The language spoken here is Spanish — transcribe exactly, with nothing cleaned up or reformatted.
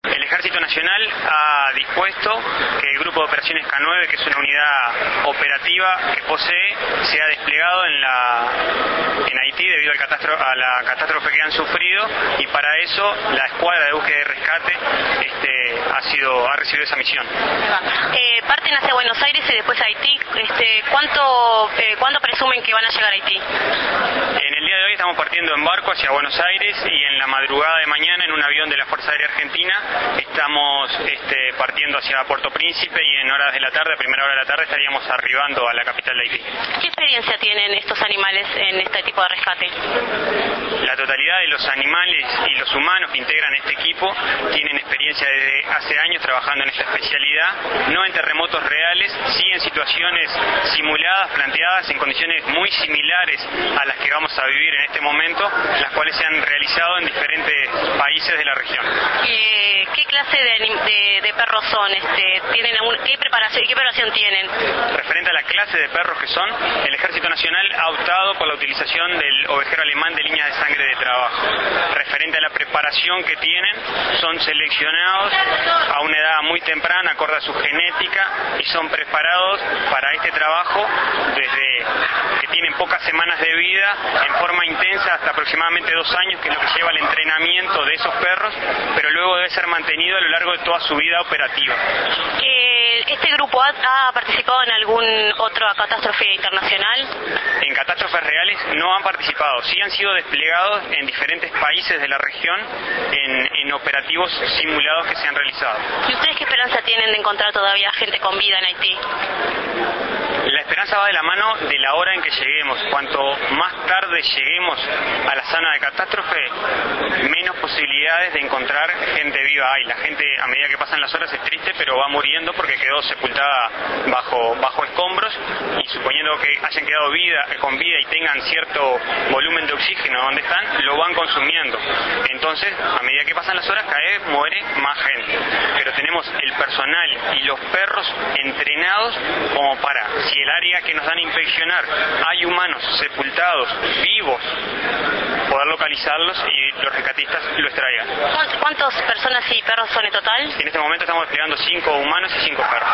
El Ejército Nacional ha dispuesto que el Grupo de Operaciones K nueve, que es una unidad operativa que posee, sea desplegado en, la, en Haití debido al catastro, a la catástrofe que han sufrido, y para eso la escuadra de búsqueda y rescate este, ha, sido, ha recibido esa misión. Eh, parten hacia Buenos Aires y después a Haití. Este, ¿cuánto, eh, ¿Cuándo presumen que van a llegar a Haití? En el día de hoy estamos partiendo en barco hacia Buenos Aires, y en la madrugada de mañana en un avión de la Fuerza Aérea Argentina estamos este, partiendo hacia Puerto Príncipe, y en horas de la tarde, a primera hora de la tarde, estaríamos arribando a la capital de Haití. ¿Qué experiencia tienen estos animales en este tipo de rescate? La totalidad de los animales y los humanos que integran este equipo tienen experiencia desde hace años trabajando en esta especialidad, no en terremotos reales, sí en situaciones simuladas, planteadas en condiciones muy similares a las que vamos a vivir en este momento, las cuales se han realizado en diferentes países de la región. Eh, ¿Qué clase de, de, de perros son? Este, ¿tienen algún, qué, preparación, ¿Qué preparación tienen? Referente a la clase de perros que son, el Ejército Nacional ha optado por la utilización del ovejero alemán de línea de sangre de trabajo. Referente a la preparación que tienen, son seleccionados a una edad muy temprana, acorde a su genética, y son preparados para este trabajo desde que tienen pocas semanas de vida, en forma intensa, hasta aproximadamente dos años, que es lo que lleva el entrenamiento de esos perros, pero luego debe ser mantenido a lo largo de toda su vida operativa. Eh, ¿Este grupo ha, ha participado en algún otro catástrofe internacional? En catástrofes reales no han participado, sí han sido desplegados en diferentes países de la región en, en operativos simulados que se han realizado. ¿Y ustedes qué esperanza tienen de encontrar todavía gente con vida en Haití? La esperanza va de la mano de la hora en que lleguemos. Cuanto más tarde lleguemos a la zona de catástrofe, menos posibilidades de encontrar gente viva hay. La gente, a medida que pasan las horas, es triste, pero va muriendo porque quedó sepultada bajo, bajo escombros, y suponiendo que hayan quedado vida, con vida y tengan cierto volumen de oxígeno donde están, lo van consumiendo. Entonces, a medida que pasan las horas, cada vez muere más gente. Pero tenemos el personal y los perros entrenados como para, si el área que nos dan a inspeccionar hay humanos sepultados, vivos, poder localizarlos y los rescatistas lo extraigan. ¿Cuántas personas y perros son en total? En este momento estamos desplegando cinco humanos y cinco perros.